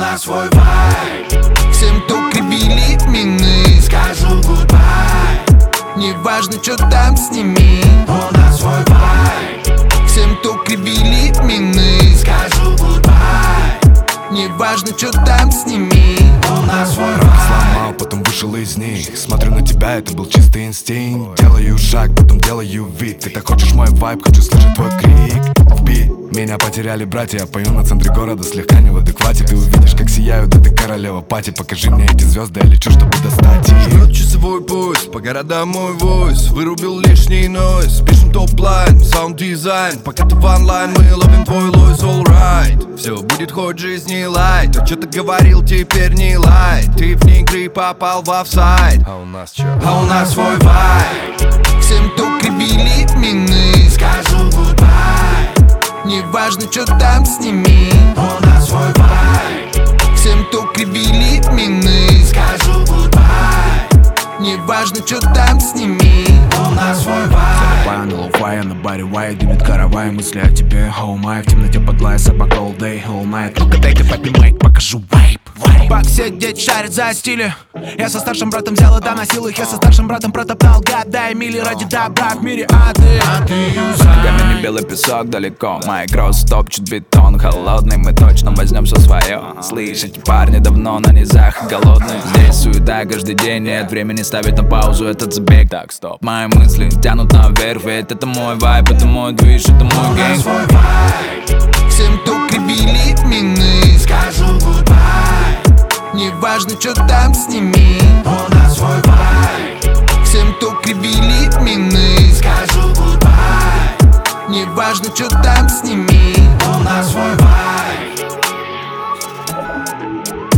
нас свой вайб. Всем, кто кривили мины, Скажу гудбай. неважно, чё там сними. У нас свой вайб. Всем, кто кривили мины, Скажу гудбай. неважно, чё там сними. У нас свой Рамки вайб. сломал, потом вышел из них. Смотрю на тебя, это был чистый инстинкт. Делаю шаг, потом делаю вид. Ты так хочешь мой вайб, хочу слышать твой крик. Вбит, меня потеряли братья. Я пою на центре города, слегка не в адеквате. Ты увидишь, как сияют, да ты королева пати. Покажи мне эти звезды, я лечу, чтобы достать их. Жмет часовой пояс, по городам мой войс. Вырубил лишний нойз, пишем топ-лайн, саунд-дизайн. Пока ты в онлайн, мы ловим твой лойс, alright. Все будет хоть жизни лайт. То, что ты говорил, теперь не лайт. Ты вне игры попал в офсайд. А у нас чё? А у нас свой вайб. Всем, кто кривили мины, Скажу гудбай. неважно, чё там сними. У нас свой вайб. Всем, кто кривили мины, Скажу гудбай. неважно, чё там сними. У нас свой вайб. На лоу-фай, на баре вай, дымит каравай. Мысли о тебе, oh my. В темноте подлая собака all day, all night. Ну-ка дай-ка папе майк, покажу вайп. Пак сидеть, шарит за стили. Я со старшим братом взял и доносил их. Я со старшим братом протоптал года и мили ради добра в мире, а ты? Под ногами не белый песок далеко. Мой кросс топчет бетон холодный. Мы точно возьмем все свое. Слышите, парни давно на низах голодные. Здесь суета каждый день, нет времени ставить на паузу этот забег. Так, стоп, мои мысли тянут наверх. Ведь это мой вайб, это мой движ, это мой У нас гейм. свой вайб. Всем, кто кривили мины, Скажу гудбай. неважно, чё там сними. У нас свой вайб. Всем, кто кривили мины, Скажу гудбай. неважно, чё там сними. У нас свой вайб.